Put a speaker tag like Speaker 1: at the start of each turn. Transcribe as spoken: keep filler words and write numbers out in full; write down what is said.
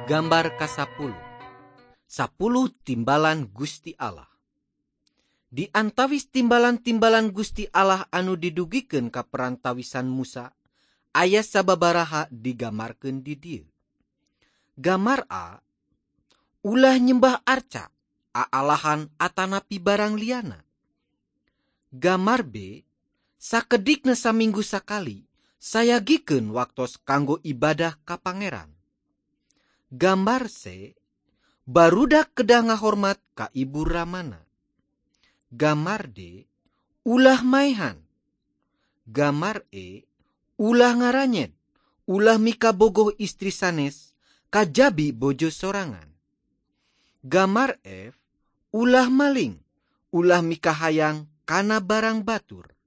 Speaker 1: Gambar kasapuluh. Sapuluh timbalan Gusti Allah. Di antawis timbalan-timbalan Gusti Allah anu didugikeun ka perantawisan Musa, aya sababaraha digamarkeun di dieu. Gamar A, ulah nyembah arca, aalahan atanapi barang liana. Gamar B, sakedikna saminggu sakali, sayagikeun waktos kanggo ibadah ka Pangeran. Gambar C, barudak kedah ngahormat ka ibu ramana. Gamar D, ulah maehan. Gamar E, ulah ngaranyet, ulah mika bogoh istri sanes, kajabi bojo sorangan. Gamar F, ulah maling, ulah mika hayang kana barang batur.